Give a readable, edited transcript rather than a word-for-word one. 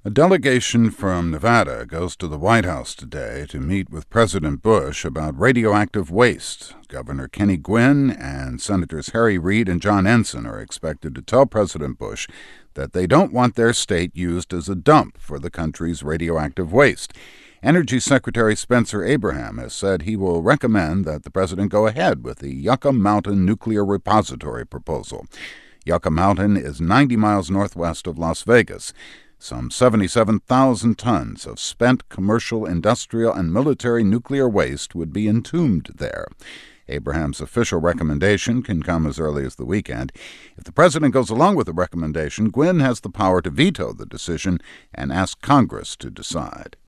A delegation from Nevada goes to the White House today to meet with President Bush about radioactive waste. Governor Kenny Guinn and Senators Harry Reid and John Ensign are expected to tell President Bush that they don't want their state used as a dump for the country's radioactive waste. Energy Secretary Spencer Abraham has said he will recommend that the president go ahead with the Yucca Mountain Nuclear Repository proposal. Yucca Mountain is 90 miles northwest of Las Vegas. Some 77,000 tons of spent commercial, industrial, and military nuclear waste would be entombed there. Abraham's official recommendation can come as early as the weekend. If the president goes along with the recommendation, Guinn has the power to veto the decision and ask Congress to decide.